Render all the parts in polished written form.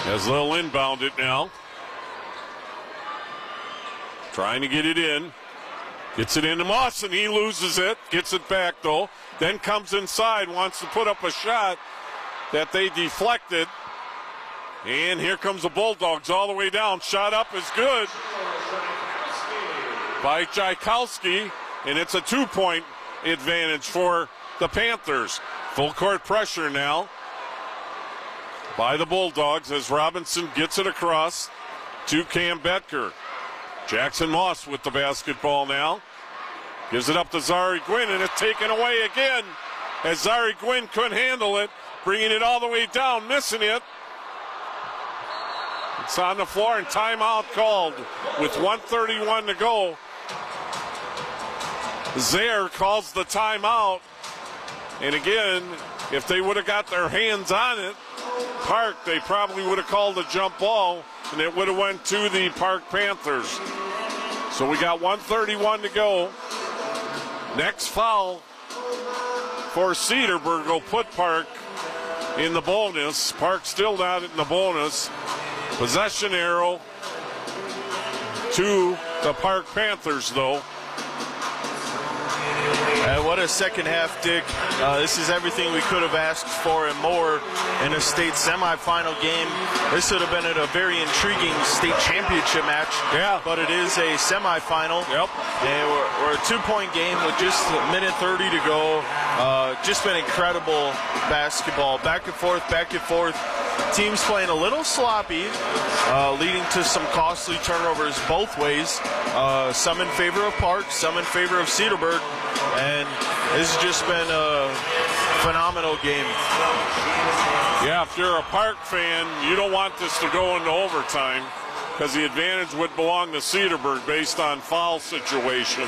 As they'll inbound it now. Trying to get it in. Gets it into Moss, and he loses it. Gets it back, though. Then comes inside, wants to put up a shot that they deflected. And here comes the Bulldogs all the way down. Shot up is good by Tchaikovsky, and it's a 2-point advantage for the Panthers. Full court pressure now by the Bulldogs as Robinson gets it across to Cam Betker. Jackson Moss with the basketball now. Gives it up to Zari Gwynn, and it's taken away again as Zari Gwynn couldn't handle it. Bringing it all the way down, missing it. It's on the floor, and timeout called with 1:31 to go. Zaire calls the timeout. And again, if they would have got their hands on it, Park, they probably would have called a jump ball, and it would have went to the Park Panthers. So we got 1:31 to go. Next foul for Cedarburg will put Park in the bonus. Park still not in the bonus. Possession arrow to the Park Panthers, though. What a second half, Dick. This is everything we could have asked for and more in a state semifinal game. This would have been a very intriguing state championship match. Yeah. But it is a semifinal. Yep. And we're a 2-point game with just a minute 30 to go. Just been incredible basketball. Back and forth, back and forth. Teams playing a little sloppy, leading to some costly turnovers both ways. Some in favor of Park, some in favor of Cedarburg. And this has just been a phenomenal game. Yeah, if you're a Park fan, you don't want this to go into overtime because the advantage would belong to Cedarburg based on foul situation.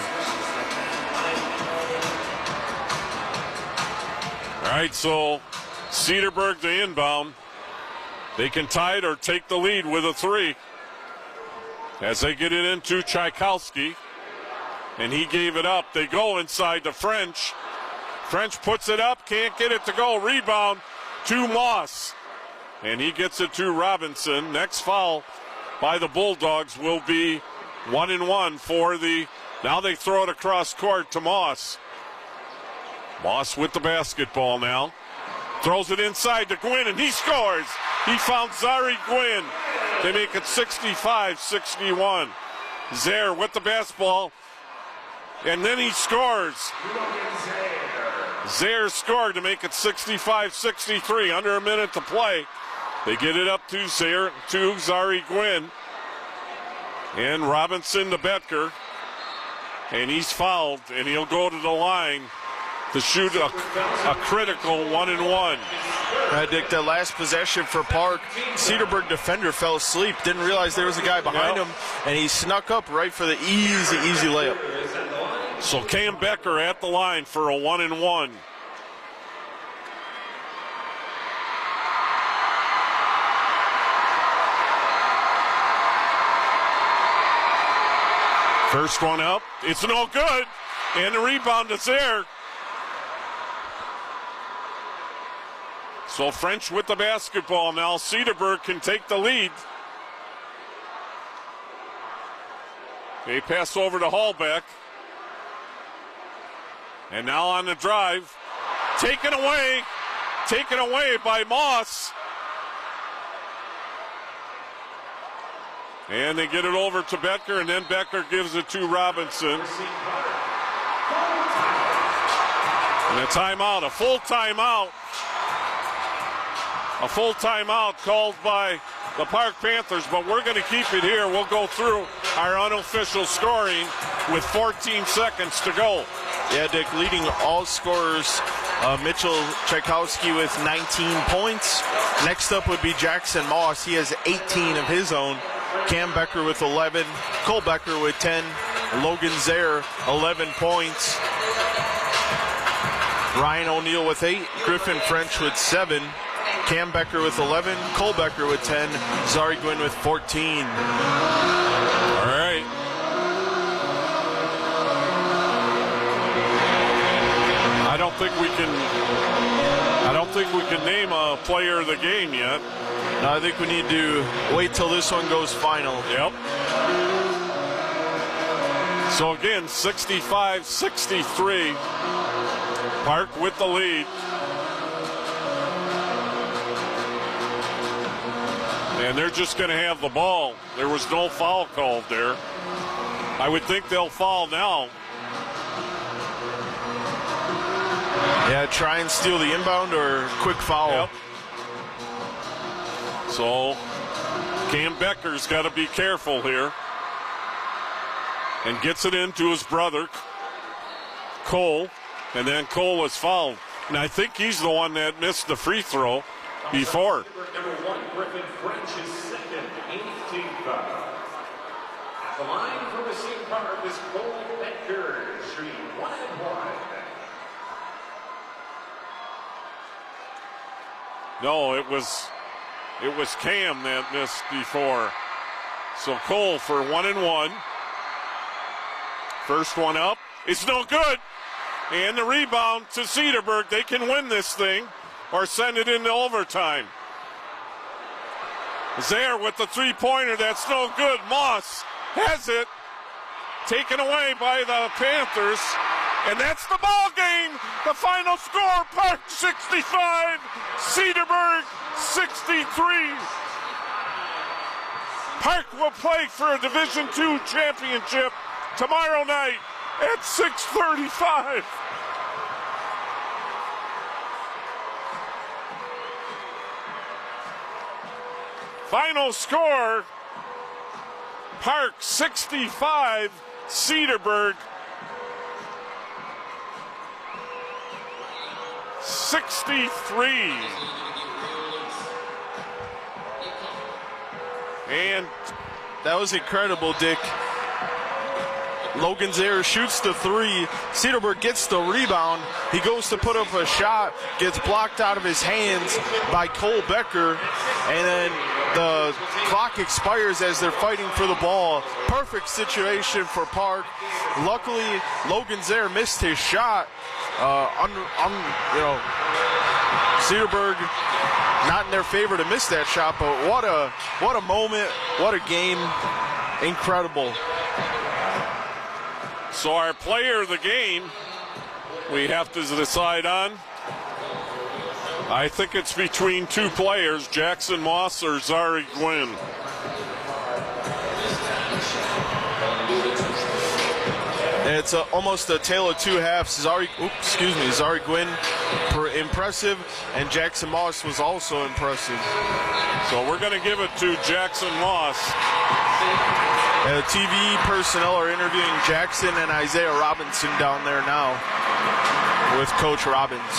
All right, so Cedarburg to inbound. They can tie it or take the lead with a 3. As they get it into Tchaikovsky, and he gave it up. They go inside to French. French puts it up, can't get it to go. Rebound to Moss, and he gets it to Robinson. Next foul by the Bulldogs will be 1-1 for the. Now they throw it across court to Moss. Moss with the basketball now. Throws it inside to Gwynn, and he scores. He found Zari Gwynn. They make it 65-61. Zaire with the basketball, and then he scores. Zaire scored to make it 65-63. Under a minute to play. They get it up to Zaire, to Zari Gwynn. And Robinson to Betker. And he's fouled, and he'll go to the line to shoot a critical 1-1. Dick, that last possession for Park, Cedarburg defender fell asleep, didn't realize there was a guy behind him, and he snuck up right for the easy layup. So Cam Becker at the line for a 1-1. First one up, it's no good, and the rebound is there. So French with the basketball now. Cedarburg can take the lead. They pass over to Hallbeck. And now on the drive. Taken away by Moss. And they get it over to Becker, and then Becker gives it to Robinson. And a timeout, a full timeout. A full timeout called by the Park Panthers, but we're going to keep it here. We'll go through our unofficial scoring with 14 seconds to go. Yeah, Dick, leading all scorers, Mitchell Tchaikovsky with 19 points. Next up would be Jackson Moss. He has 18 of his own. Cam Becker with 11. Cole Becker with 10. Logan Zaire, 11 points. Ryan O'Neill with 8. Griffin French with 7. Cam Becker with 11, Cole Becker with 10, Zari Gwynn with 14. All right. I don't think we can name a player of the game yet. No, I think we need to wait till this one goes final. Yep. So again, 65-63. Park with the lead. And they're just going to have the ball. There was no foul called there. I would think they'll foul now. Yeah, try and steal the inbound or quick foul. Yep. So Cam Becker's got to be careful here. And gets it into his brother, Cole. And then Cole is fouled. And I think he's the one that missed the free throw before. Number 1, Griffin French is second, 18 foul. At the line from the same Park is Cole Becker, shooting 1 and 1. No, it was Cam that missed before. So Cole for 1 and 1. First one up. It's no good. And the rebound to Cedarburg. They can win this thing or send it into overtime. Zaire with the three-pointer. That's no good. Moss has it. Taken away by the Panthers. And that's the ball game. The final score, Park 65, Cedarburg 63. Park will play for a Division II championship tomorrow night at 6:35. Final score, Park 65, Cedarburg 63. And that was incredible, Dick. Logan Zaire shoots the three. Cedarburg gets the rebound. He goes to put up a shot, gets blocked out of his hands by Cole Becker, and then the clock expires as they're fighting for the ball. Perfect situation for Park. Luckily, Logan Zaire missed his shot. Cedarburg not in their favor to miss that shot, but what a moment, what a game, incredible. So our player of the game, we have to decide on. I think it's between two players, Jackson Moss or Zari Gwynn. It's almost a tale of two halves. Zari Gwynn, impressive, and Jackson Moss was also impressive. So we're going to give it to Jackson Moss. TV personnel are interviewing Jackson and Isaiah Robinson down there now with Coach Robbins.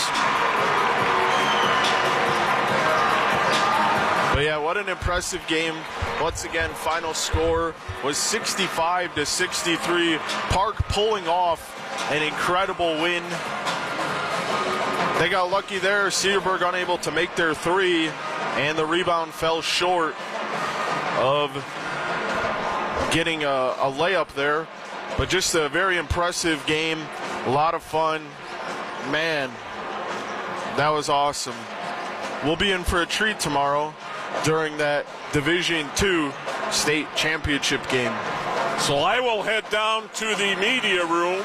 But yeah, what an impressive game. Once again, final score was 65-63. Park pulling off an incredible win. They got lucky there. Cedarburg unable to make their three, and the rebound fell short of getting a layup there. But just a very impressive game. A lot of fun. Man, that was awesome. We'll be in for a treat tomorrow during that Division II state championship game. So I will head down to the media room,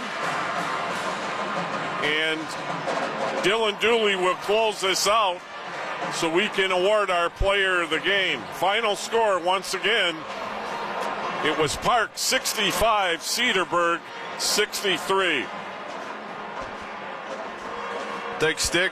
and Dylan Dooley will close this out so we can award our player of the game. Final score, once again, it was Park 65, Cedarburg 63. Thanks, Dick.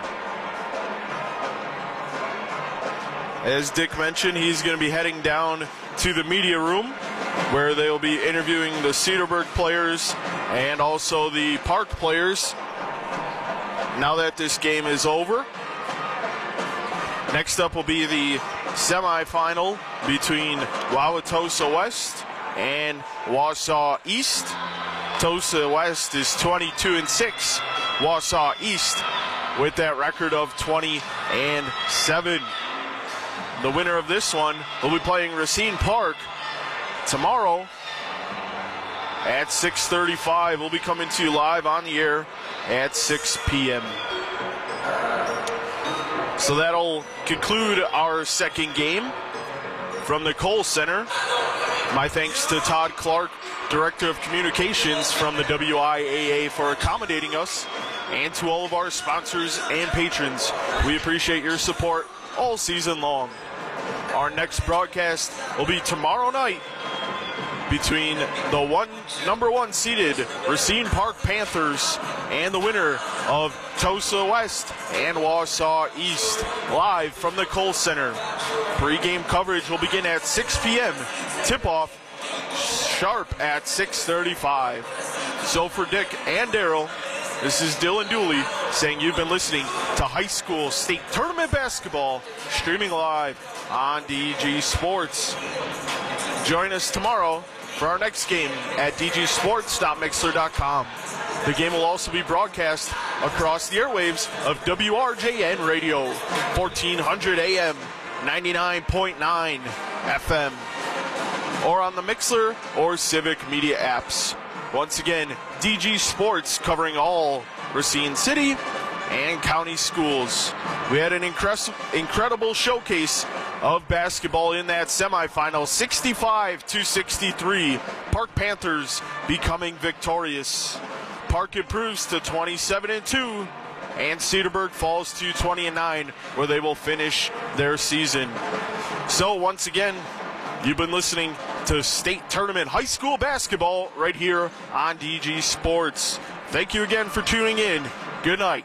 As Dick mentioned, he's going to be heading down to the media room where they'll be interviewing the Cedarburg players and also the Park players now that this game is over. Next up will be the semifinal between Wauwatosa West and Wausau East. Tosa West is 22-6. Wausau East with that record of 20-7. The winner of this one will be playing Racine Park tomorrow at 6:35. We'll be coming to you live on the air at 6 p.m. So that'll conclude our second game from the Kohl Center. My thanks to Todd Clark, Director of Communications from the WIAA, for accommodating us, and to all of our sponsors and patrons. We appreciate your support all season long. Our next broadcast will be tomorrow night between the number one seeded Racine Park Panthers and the winner of Tosa West and Wausau East, live from the Kohl Center. Pre-game coverage will begin at 6 p.m. Tip-off sharp at 6:35. So for Dick and Daryl, this is Dylan Dooley saying you've been listening to high school state tournament basketball, streaming live on DG Sports. Join us tomorrow for our next game at dgsports.mixler.com. The game will also be broadcast across the airwaves of WRJN Radio, 1400 AM, 99.9 FM, or on the Mixler or Civic Media apps. Once again, DG Sports covering all Racine City and county schools. We had an incredible showcase of basketball in that semifinal, 65-63. Park Panthers becoming victorious. Park improves to 27-2, and Cedarburg falls to 20-9, where they will finish their season. So once again, you've been listening to state tournament high school basketball right here on DG Sports. Thank you again for tuning in. Good night.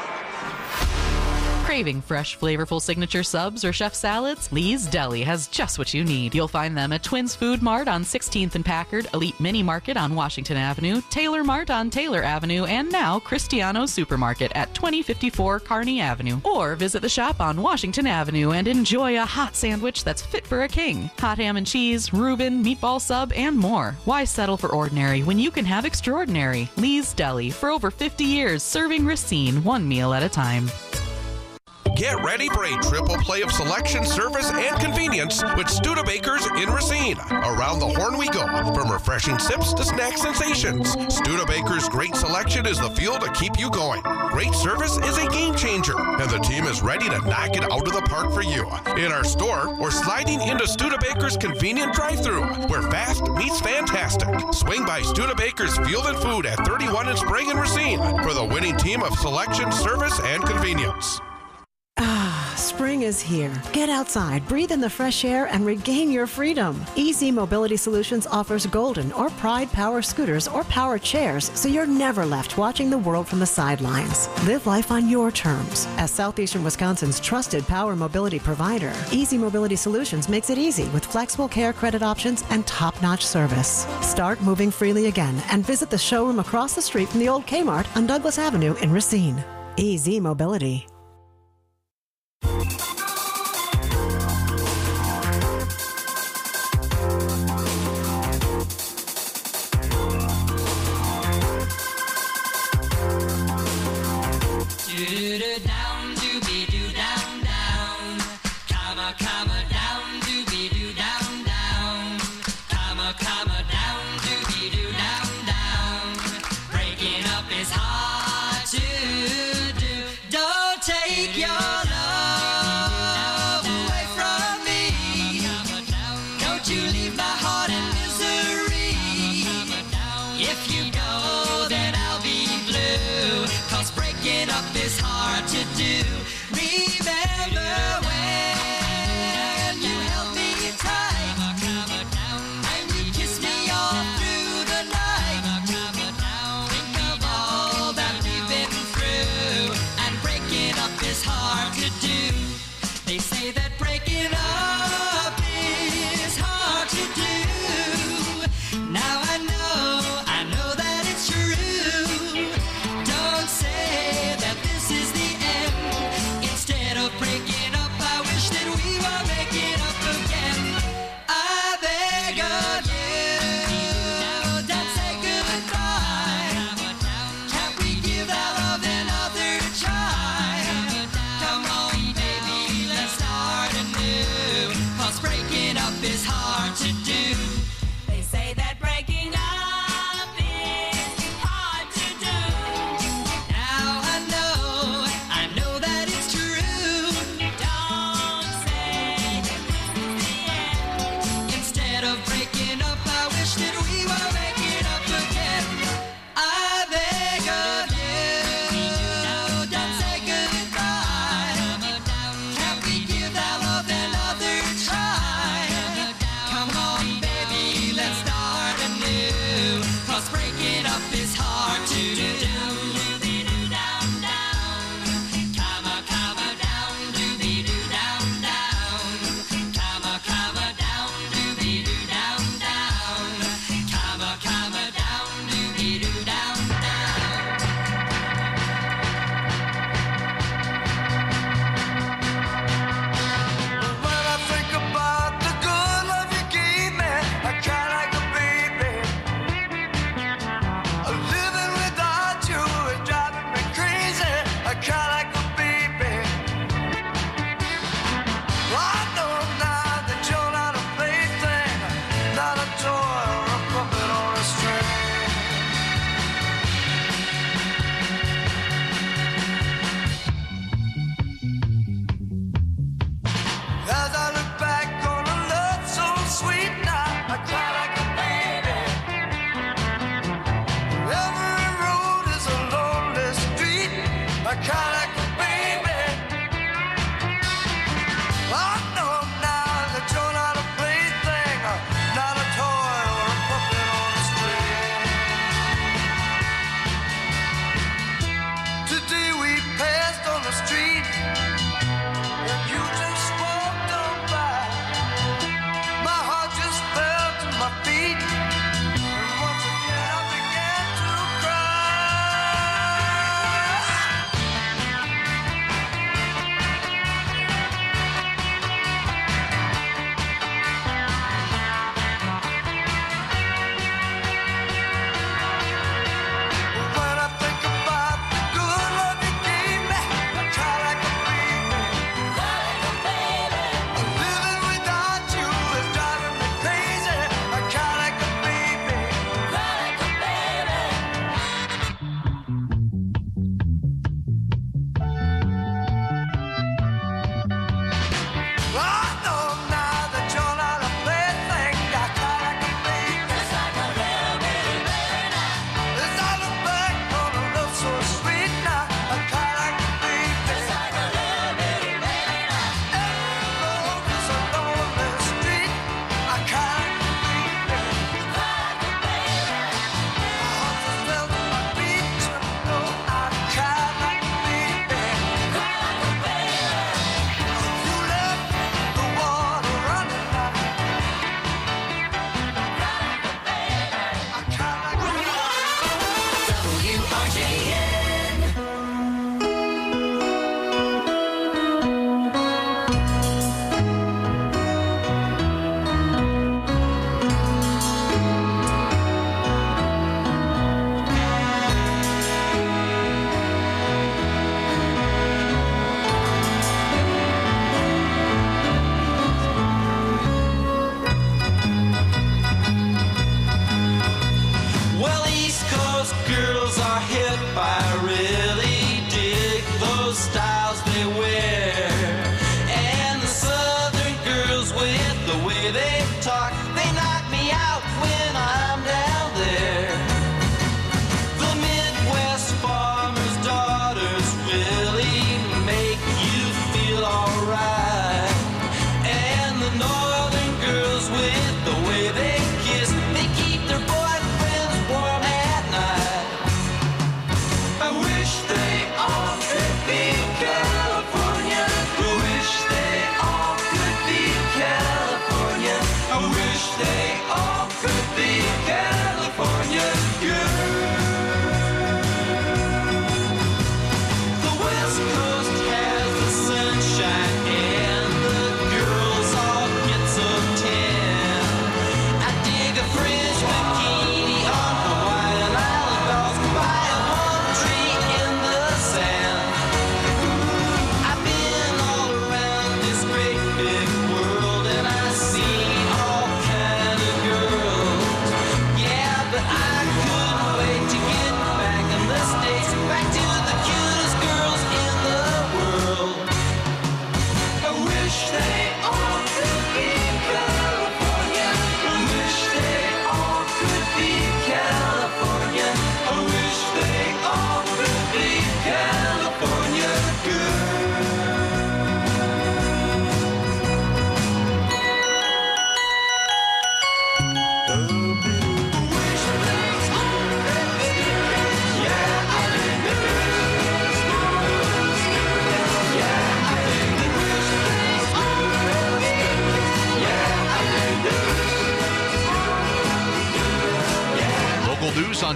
Craving fresh, flavorful signature subs or chef salads? Lee's Deli has just what you need. You'll find them at Twins Food Mart on 16th and Packard, Elite Mini Market on Washington Avenue, Taylor Mart on Taylor Avenue, and now Cristiano Supermarket at 2054 Kearney Avenue. Or visit the shop on Washington Avenue and enjoy a hot sandwich that's fit for a king. Hot ham and cheese, Reuben, meatball sub, and more. Why settle for ordinary when you can have extraordinary? Lee's Deli, for over 50 years, serving Racine one meal at a time. Get ready for a triple play of selection, service, and convenience with Studebakers in Racine. Around the horn we go, from refreshing sips to snack sensations. Studebakers' great selection is the fuel to keep you going. Great service is a game changer, and the team is ready to knock it out of the park for you. In our store, or sliding into Studebakers' convenient drive-thru, where fast meets fantastic. Swing by Studebakers Field and Food at 31 in Sprague and Racine for the winning team of selection, service, and convenience. Spring is here. Get outside, breathe in the fresh air, and regain your freedom. Easy Mobility Solutions offers Golden or Pride power scooters or power chairs, so you're never left watching the world from the sidelines. Live life on your terms. As Southeastern Wisconsin's trusted power mobility provider, Easy Mobility Solutions makes it easy with flexible care credit options and top-notch service. Start moving freely again and visit the showroom across the street from the old Kmart on Douglas Avenue in Racine. Easy Mobility.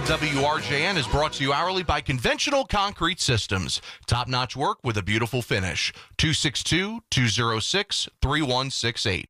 WRJN is brought to you hourly by Conventional Concrete Systems. Top-notch work with a beautiful finish. 262-206-3168.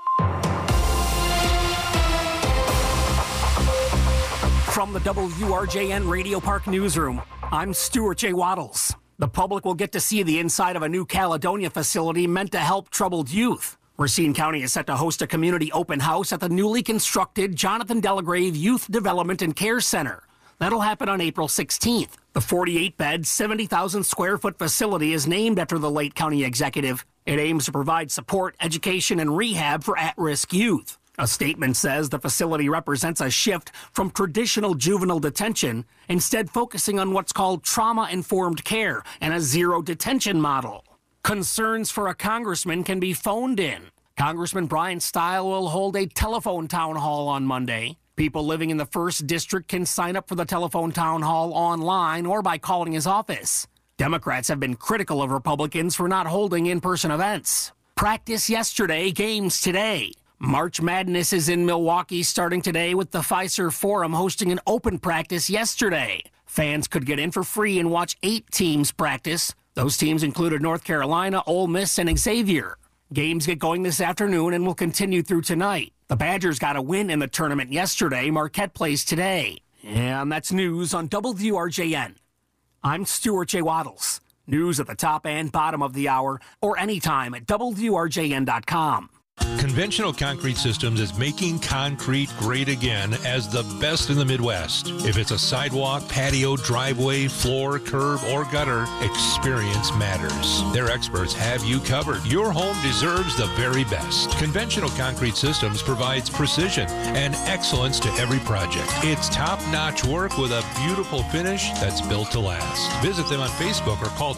From the WRJN Radio Park Newsroom, I'm Stuart J. Waddles. The public will get to see the inside of a new Caledonia facility meant to help troubled youth. Racine County is set to host a community open house at the newly constructed Jonathan Delagrave Youth Development and Care Center. That'll happen on April 16th. The 48-bed, 70,000-square-foot facility is named after the late county executive. It aims to provide support, education, and rehab for at-risk youth. A statement says the facility represents a shift from traditional juvenile detention, instead focusing on what's called trauma-informed care and a zero-detention model. Concerns for a congressman can be phoned in. Congressman Brian Stile will hold a telephone town hall on Monday. People living in the 1st District can sign up for the telephone town hall online or by calling his office. Democrats have been critical of Republicans for not holding in-person events. Practice yesterday, games today. March Madness is in Milwaukee starting today with the Fiserv Forum hosting an open practice yesterday. Fans could get in for free and watch 8 teams practice. Those teams included North Carolina, Ole Miss, and Xavier. Games get going this afternoon and will continue through tonight. The Badgers got a win in the tournament yesterday. Marquette plays today. And that's news on WRJN. I'm Stuart J. Waddles. News at the top and bottom of the hour or anytime at WRJN.com. Conventional Concrete Systems is making concrete great again as the best in the Midwest. If it's a sidewalk, patio, driveway, floor, curb, or gutter, experience matters. Their experts have you covered. Your home deserves the very best. Conventional Concrete Systems provides precision and excellence to every project. It's top-notch work with a beautiful finish that's built to last. Visit them on Facebook or call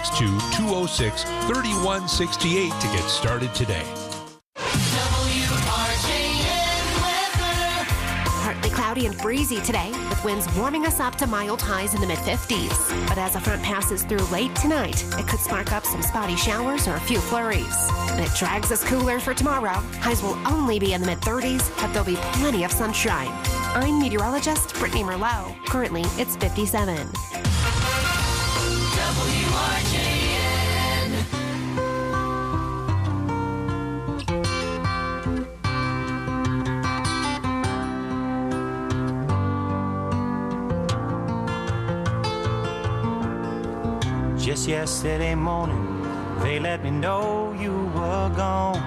262-206-3168 to get started today. Partly cloudy and breezy today, with winds warming us up to mild highs in the mid-50s. But as a front passes through late tonight, it could spark up some spotty showers or a few flurries. And it drags us cooler for tomorrow. Highs will only be in the mid-30s, but there'll be plenty of sunshine. I'm meteorologist Brittany Merlot. Currently, it's 57. WRJN. Just yesterday morning, they let me know you were gone.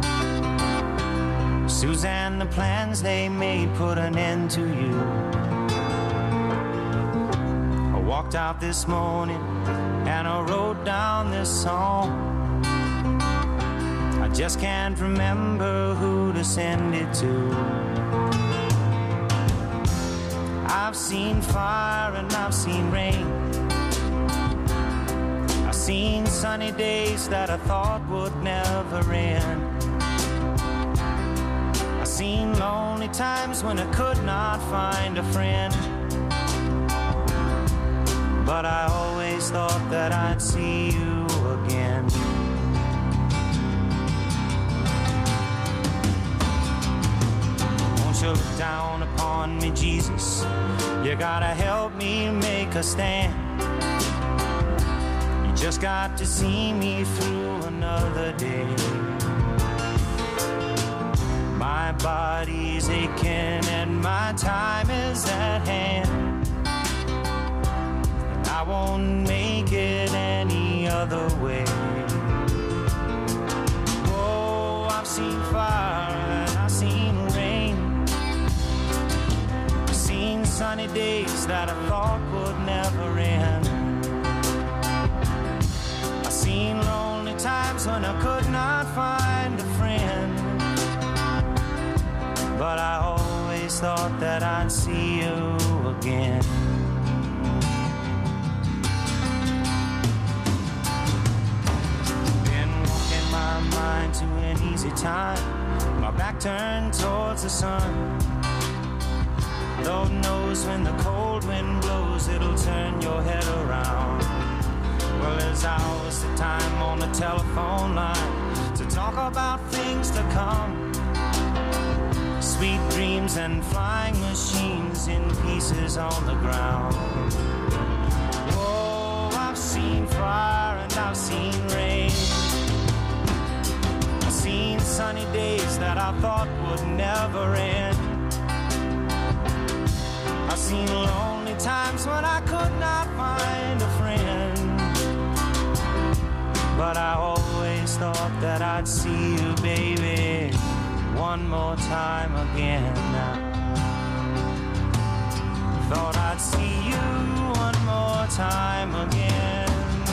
Suzanne, the plans they made put an end to you. I walked out this morning and I wrote down this song. I just can't remember who to send it to. I've seen fire and I've seen rain. I've seen sunny days that I thought would never end. I've seen lonely times when I could not find a friend. But I always thought that I'd see you again. Won't you look down upon me, Jesus? You gotta help me make a stand. Just got to see me through another day. My body's aching and my time is at hand. I won't make it any other way. Oh, I've seen fire and I've seen rain. I've seen sunny days that I thought would never end. Seen lonely times when I could not find a friend. But I always thought that I'd see you again. Been walking my mind to an easy time, my back turned towards the sun. Lord knows when the cold wind blows, it'll turn your head around. Well, there's hours of time on the telephone line to talk about things to come. sweet dreams and flying machines in pieces on the ground. Oh, I've seen fire and I've seen rain. I've seen sunny days that I thought would never end. I've seen lonely times when I could not find a friend. But I always thought that I'd see you, baby, one more time again. Thought I'd see you one more time again.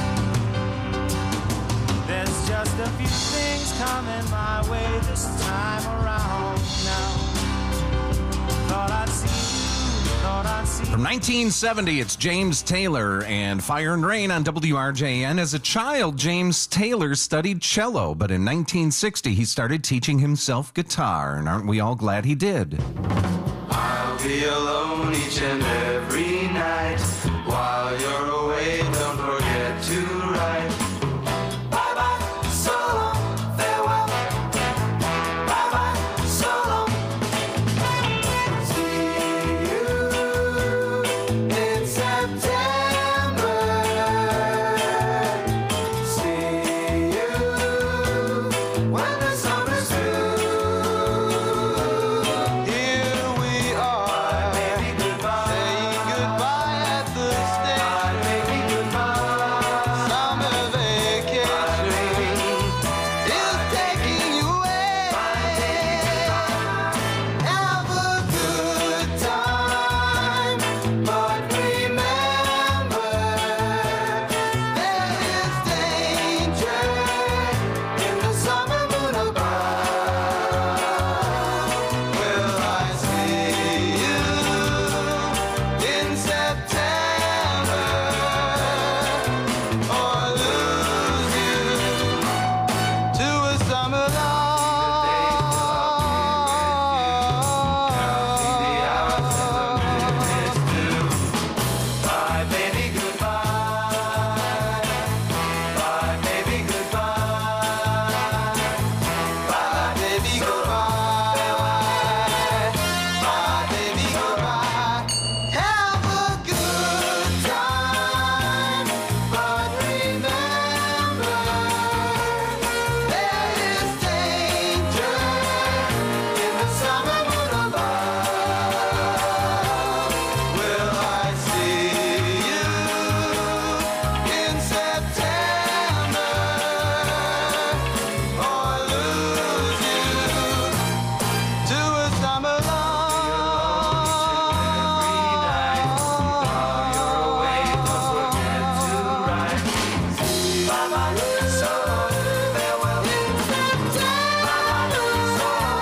There's just a few things coming my way this time around now. Thought I'd see you, thought I'd see you. From 1970, it's James Taylor and Fire and Rain on WRJN. As a child, James Taylor studied cello, but in 1960, he started teaching himself guitar, and aren't we all glad he did? I'll be alone each and every night. While you're away, don't forget to write. Bye-bye, so long, farewell. Bye-bye, so long. See you in September. See you when the summer's through. Here we are, baby, goodbye. Saying goodbye at the station. Baby, goodbye. Summer vacation is taking you away. Have a good time, but remember there is danger in the summer moon above. Will I see you in September or lose you to a summer love? Bye, baby, goodbye. Bye, baby, goodbye. Bye, baby, goodbye. Bye, baby, goodbye. Have a good time, but remember there is danger in the summer moon above. Will I see you in September or lose you to a summer love? While you're away, don't forget to write. Bye-bye, so long, farewell. Bye-bye, so long,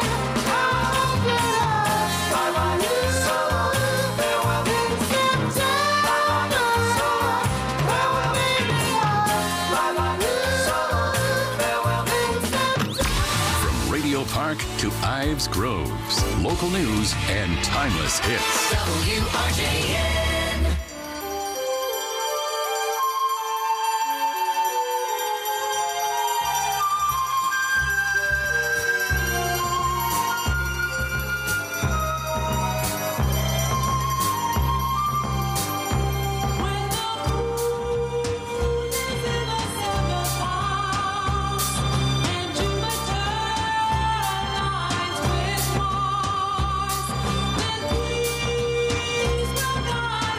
bye-bye, so long, farewell. Bye-bye, so long, farewell. Bye-bye, so long, farewell. From Radio Park to Ives Groves, local news and timeless hits. WRJN. Please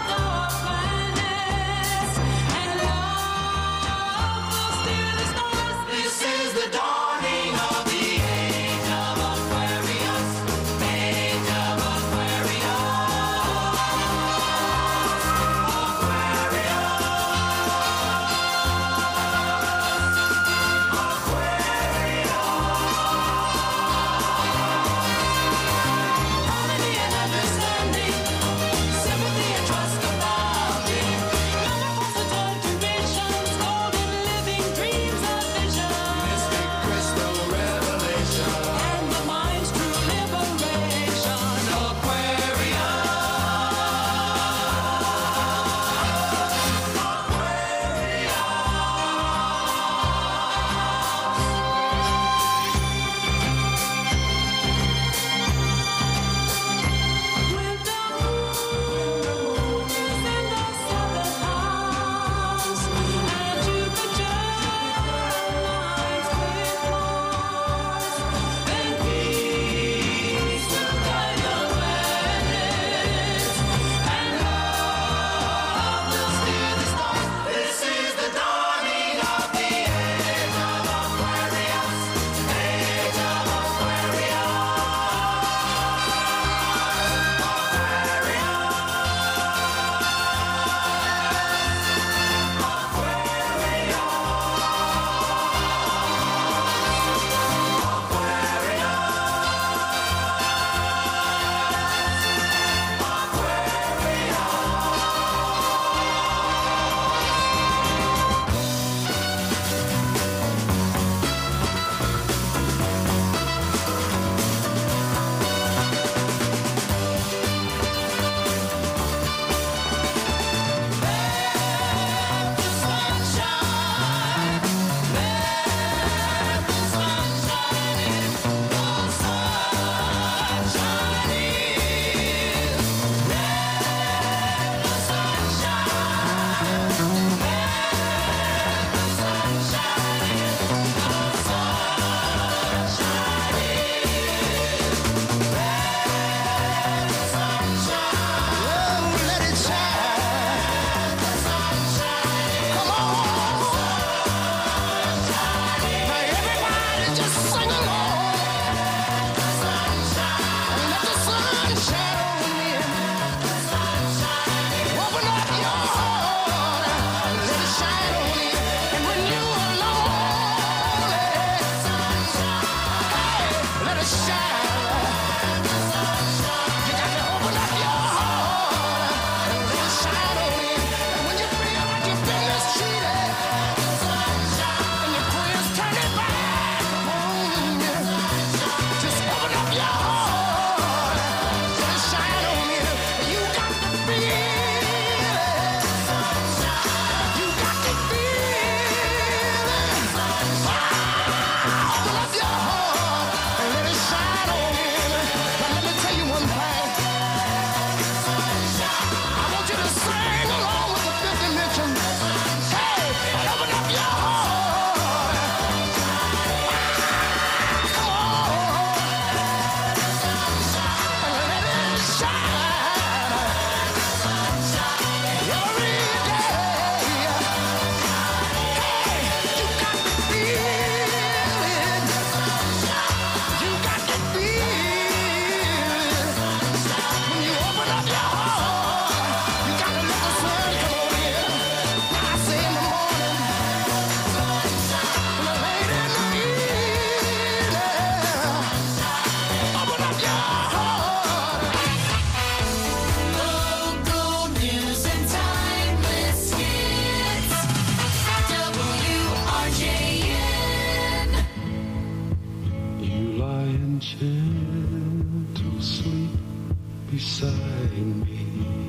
beside me.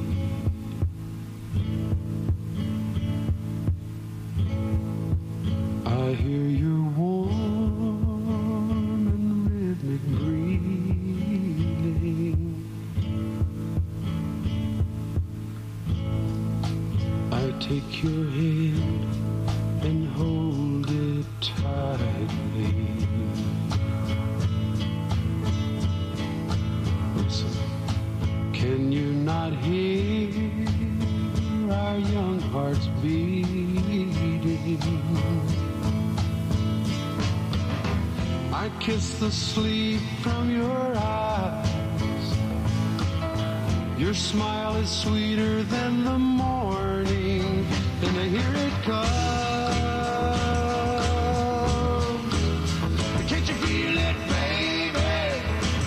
I hear your warm and rhythmic breathing. I take your hand and hold it tightly. Listen, can you not hear our young hearts beating? I kiss the sleep from your eyes. Your smile is sweeter than the morning, and I hear it comes. Can't you feel it, baby?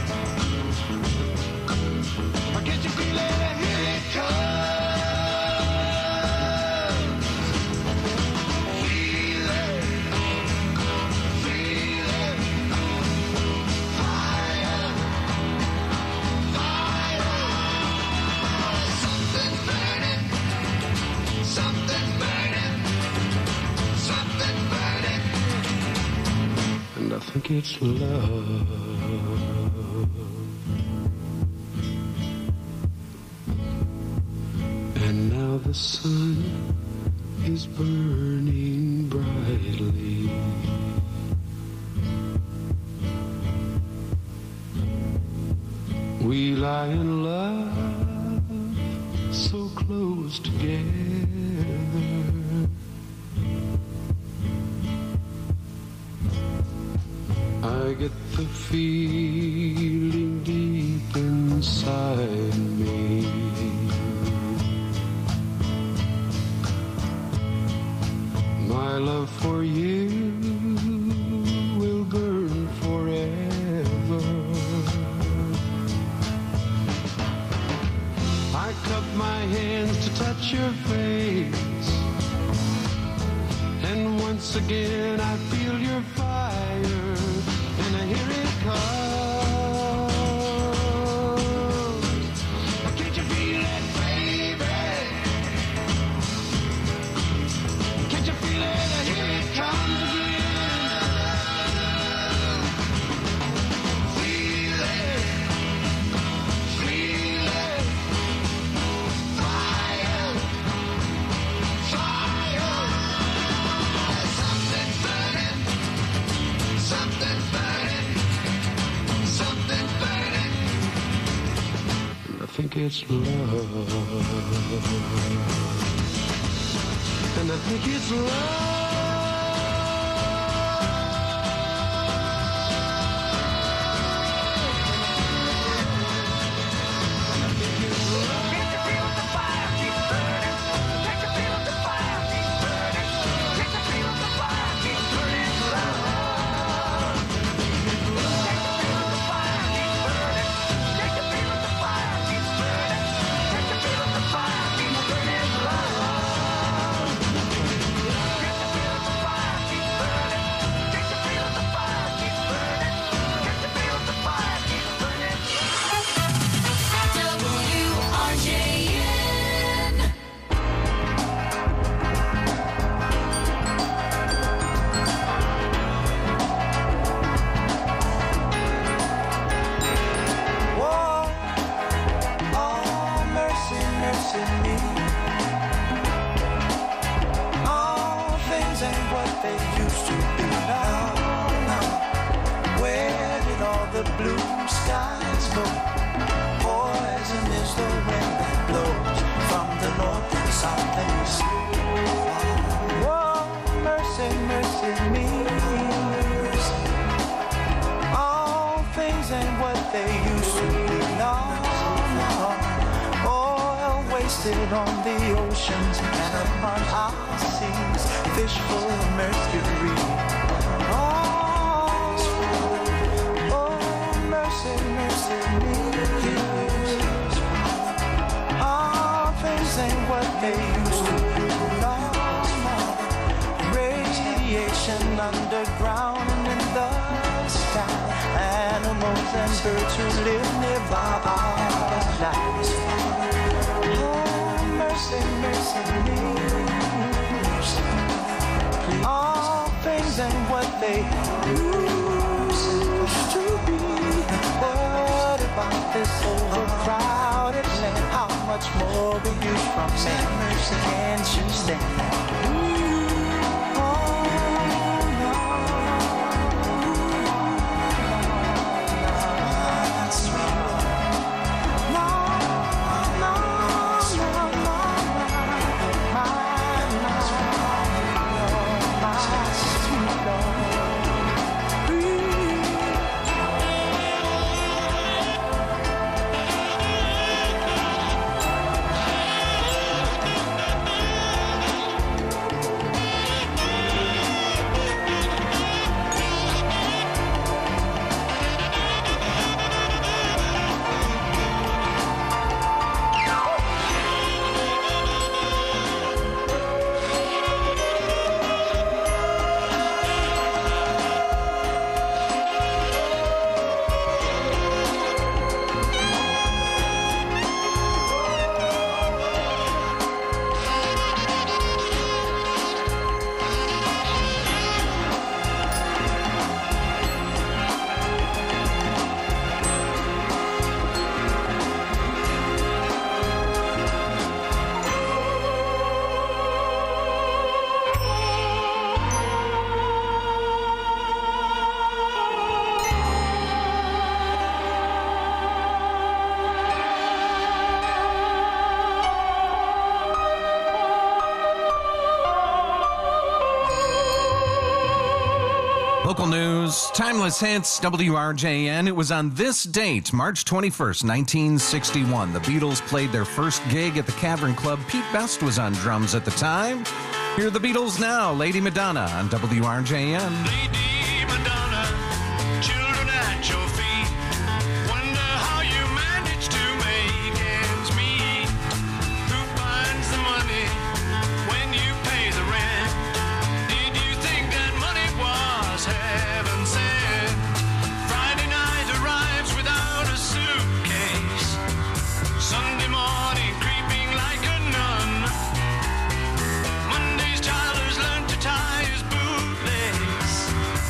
Or can't you feel it? I hear it comes. Feel it, feel it. Fire, fire. Something's burning, something's burning, something's burning. And I think it's love. And now the sun is burning brightly. We lie in love, so close together. I get the feeling deep inside me. My love for you will burn forever. I cup my hands to touch your face, and once again I feel your fire, and I hear it comes. Can't you feel it, baby? Can't you feel it? I hear it comes again. Feel it, feel it. Fire, fire. Something's burning, something's burning, something's burning. And I think it's love. And I think it's love. Wasted on the oceans and upon our seas, fish full of mercury. Oh, mercy, mercy me. All things ain't what they used to be. No, radiation underground and in the sky. Animals and birds who live nearby are alive. what they used to be. What about this overcrowded land? How much more will you from me? Can't you stand? Local news, timeless hits, WRJN. It was on this date, March 21st, 1961. The Beatles played their first gig at the Cavern Club. Pete Best was on drums at the time. Here are the Beatles now, Lady Madonna on WRJN. Lady Madonna, children at your feet. Wonder how you manage to make ends meet. Who finds the money when you pay the rent? Did you think that money was heaven sent? Friday night arrives without a suitcase. Sunday morning creeping like a nun. Monday's child has learned to tie his bootlace.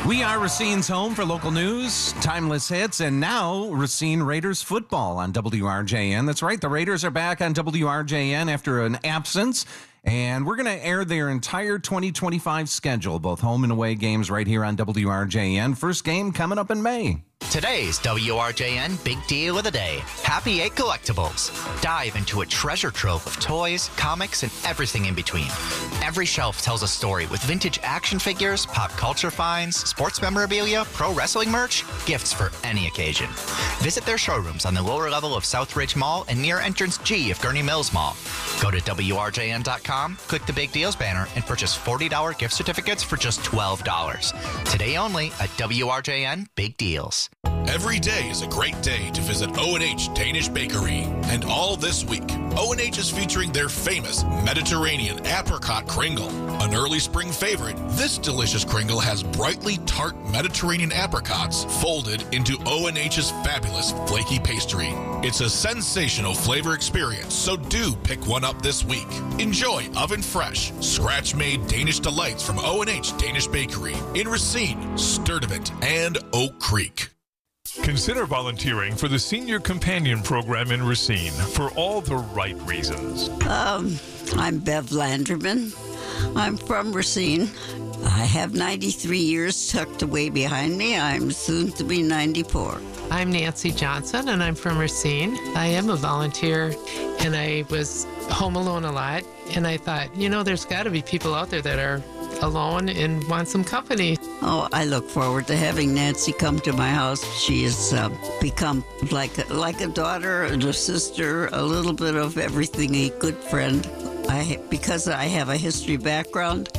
We are Racine's home for local news, timeless hits, and now Racine Raiders football on WRJN. That's right, the Raiders are back on WRJN after an absence, and we're going to air their entire 2025 schedule, both home and away games right here on WRJN. First game coming up in May. Today's WRJN Big Deal of the Day. Happy 8 Collectibles. Dive into a treasure trove of toys, comics, and everything in between. Every shelf tells a story with vintage action figures, pop culture finds, sports memorabilia, pro wrestling merch, gifts for any occasion. Visit their showrooms on the lower level of Southridge Mall and near entrance G of Gurney Mills Mall. Go to WRJN.com, click the Big Deals banner, and purchase $40 gift certificates for just $12. Today only at WRJN Big Deals. Every day is a great day to visit O&H Danish Bakery. And all this week, O&H is featuring their famous Mediterranean apricot kringle. An early spring favorite, this delicious kringle has brightly tart Mediterranean apricots folded into O&H's fabulous flaky pastry. It's a sensational flavor experience, so do pick one up this week. Enjoy oven-fresh, scratch-made Danish delights from O&H Danish Bakery in Racine, Sturtevant, and Oak Creek. Consider volunteering for the Senior Companion Program in Racine for all the right reasons. I'm Bev Landerman. I'm from Racine. I have 93 years tucked away behind me. I'm soon to be 94. I'm Nancy Johnson, and I'm from Racine. I am a volunteer, and I was home alone a lot, and I thought, there's got to be people out there that are alone and want some company. Oh, I look forward to having Nancy come to my house. She has become like a daughter and a sister, a little bit of everything, a good friend. Because I have a history background,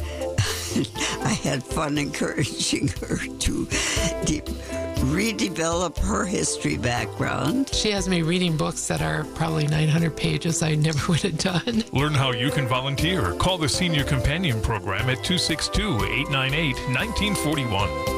I had fun encouraging her to redevelop her history background. She has me reading books that are probably 900 pages I never would have done. Learn how you can volunteer. Call the Senior Companion Program at 262-898-1941.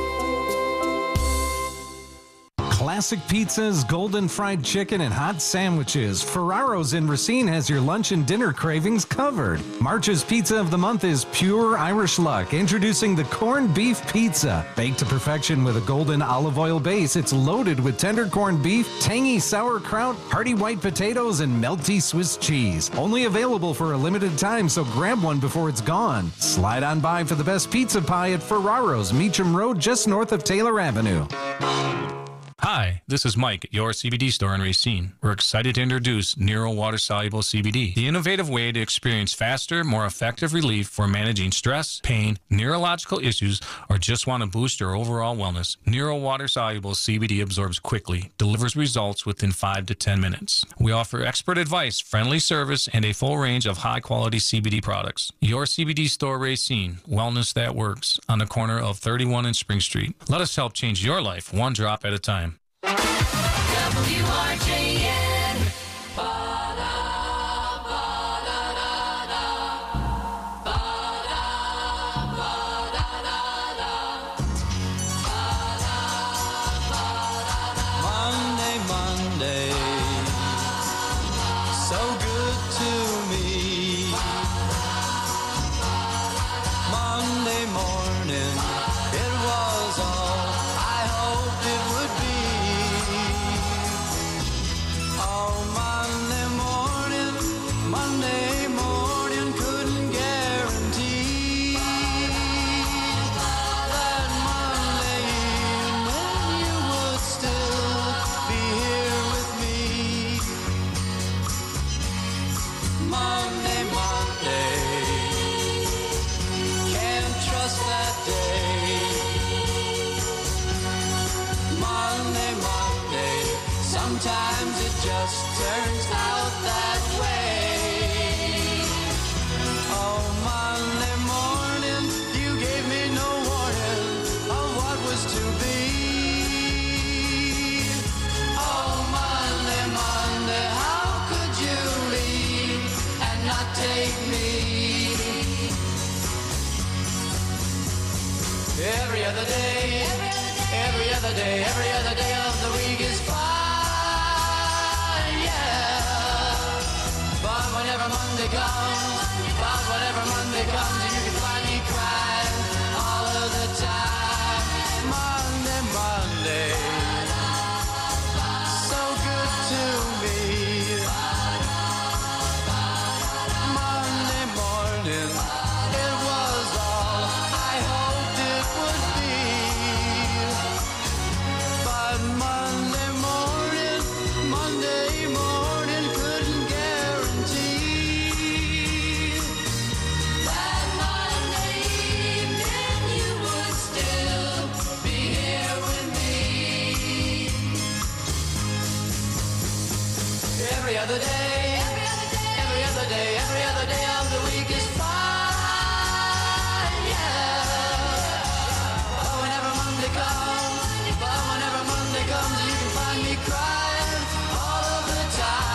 Classic pizzas, golden fried chicken, and hot sandwiches. Ferraro's in Racine has your lunch and dinner cravings covered. March's Pizza of the Month is pure Irish luck. Introducing the corned beef pizza. Baked to perfection with a golden olive oil base, it's loaded with tender corned beef, tangy sauerkraut, hearty white potatoes, and melty Swiss cheese. Only available for a limited time, so grab one before it's gone. Slide on by for the best pizza pie at Ferraro's, Meacham Road, just north of Taylor Avenue. Hi, this is Mike at your CBD store in Racine. We're excited to introduce Nero Water Soluble CBD, the innovative way to experience faster, more effective relief for managing stress, pain, neurological issues, or just want to boost your overall wellness. Nero Water Soluble CBD absorbs quickly, delivers results within 5 to 10 minutes. We offer expert advice, friendly service, and a full range of high-quality CBD products. Your CBD store Racine, wellness that works, on the corner of 31 and Spring Street. Let us help change your life one drop at a time. WRJN. Monday, Monday, so good to me. Monday morning, it was all I hoped it would be. Oh, Monday morning, couldn't guarantee that Monday evening you would still be here with me. Monday, can't trust that day. Monday, sometimes it just turns out that way. Oh, Monday morning, you gave me no warning of what was to be. Oh, Monday, how could you leave and not take me? Every other day, every other day, every other day of the week is fine, yeah. But whenever Monday comes, and you can find me crying all of the time. other day, every other day, every other day of the week is fine, yeah. But whenever Monday comes, you can find me crying all of the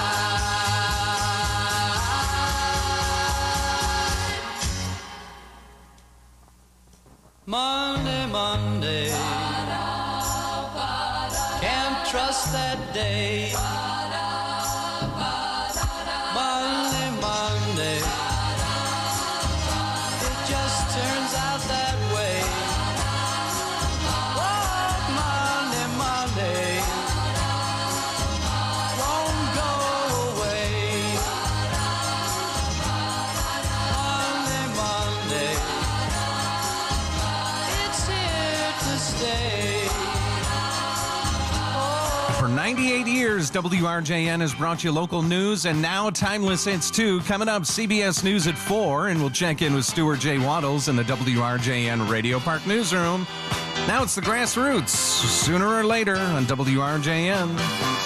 time. Monday, can't trust that day. Monday, it just turns out that way. Oh, Monday, won't go away. Monday, it's here to stay. For 98 years, WRJN has brought you local news and now Timeless Hits 2. Coming up, CBS News at 4, and we'll check in with Stuart J. Waddles in the WRJN Radio Park Newsroom. Now it's the Grassroots, sooner or later on WRJN.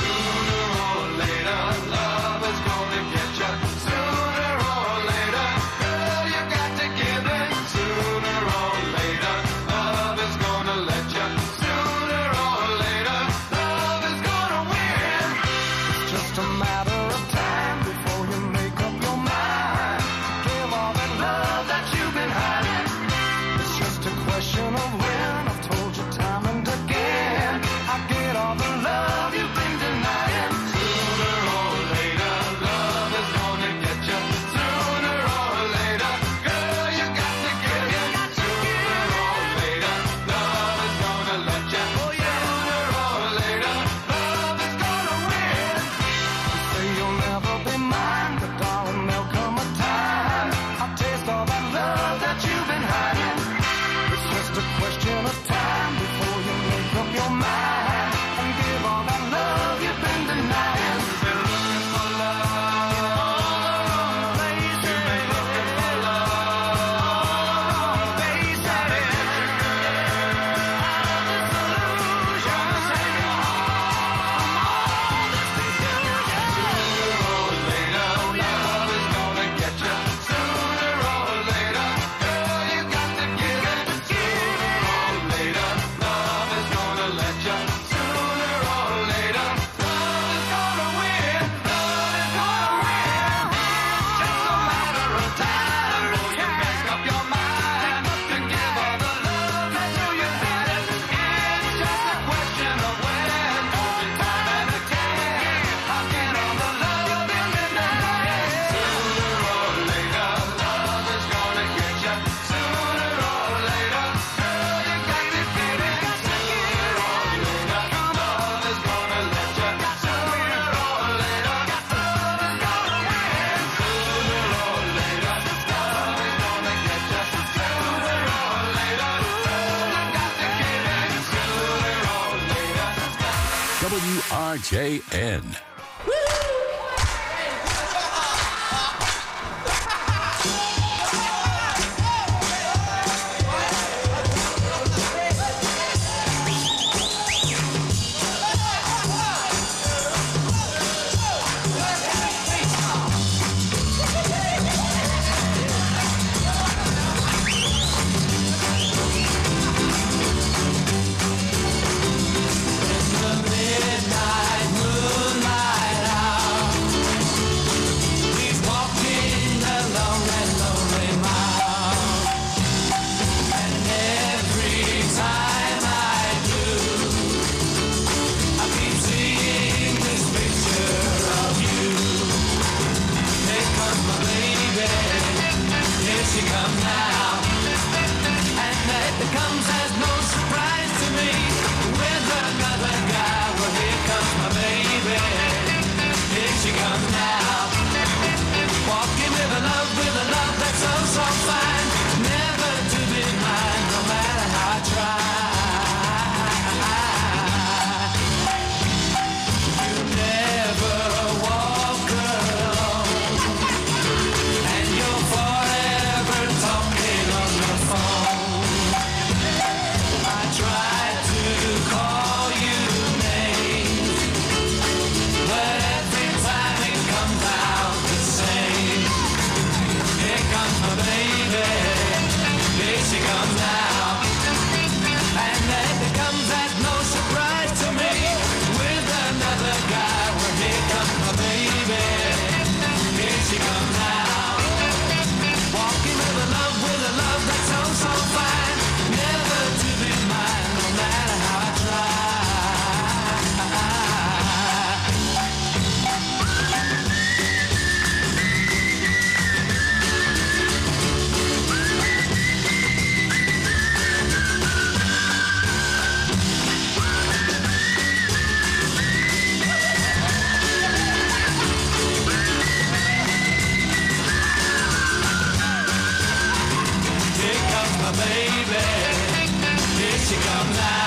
WRJN. Midnight moonlight. comes out.